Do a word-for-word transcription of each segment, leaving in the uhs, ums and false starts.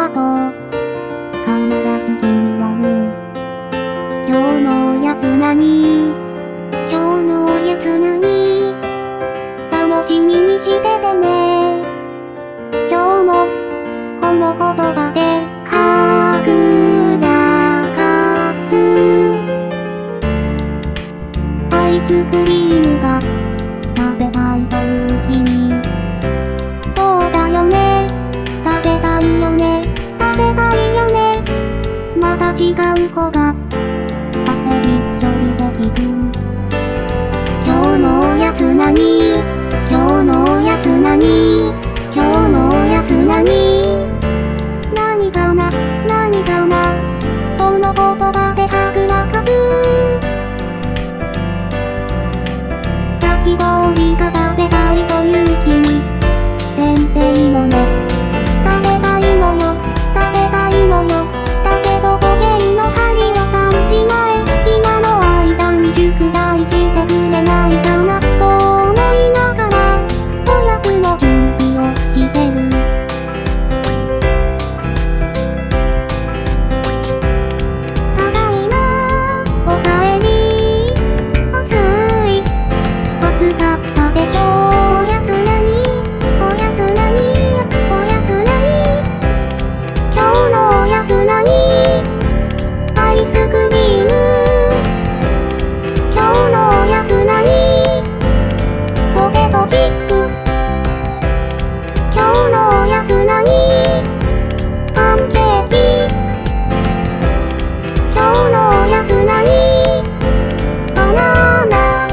後必ず君は言う。今日のやつ何、今日のやつ何、楽しみにしててね。今日もこの言葉ではぐらかす。アイスクリームが食べたいという君、そうだよね、食べたいよね、食べたいよね。また違う子が焦り処理できる。今日のやつ何、今日のやつ何、今日のやつ何、何かな、何かな、その言葉ではぐらかす。かき氷が食べたいという君、先生もね、食べたいのよ、食べたいのよ。だけど時計の針はさんじまえ、今の間に宿題してくれないかな、そう思いながらおやつの準備をしてる。ただいまおかえり、暑い暑かったでしょ。おやつ何、おやつ何、おやつ何、今日のおやつ何、アイスクリーム。今日のおやつ何、ポテトチップ。今日のおやつ何、パンケーキ。今日のおやつ何、バナナ。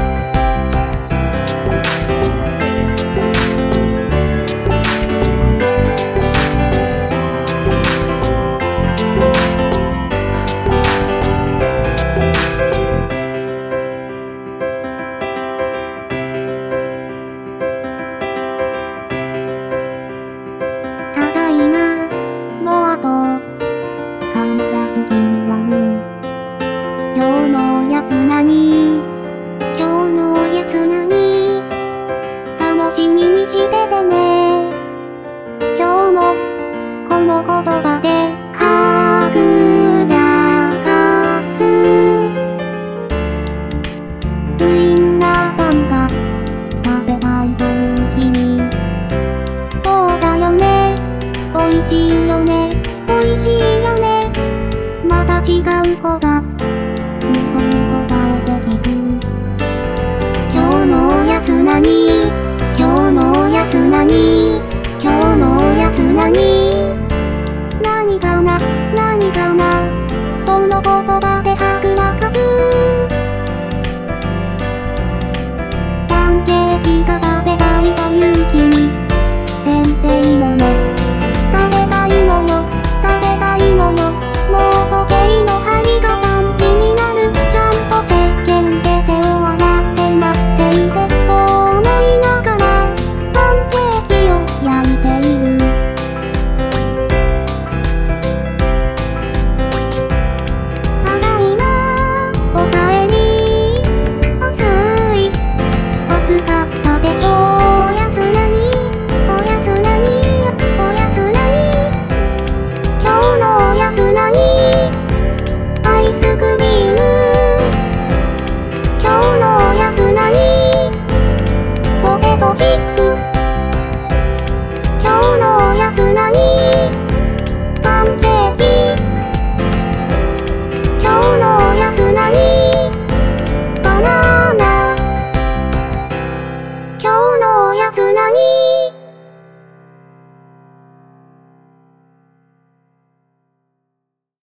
ただいまの後必ず君は言う。今日のおやつ何、今日のおやつ何、楽しみにしててね。今日もこの言葉ではぐらかす。ウインナーパンが食べたいという君、そうだよね、おいしいよね、おいしいよね。また違う子がニコニコ顔で聞く。今日のおやつ何、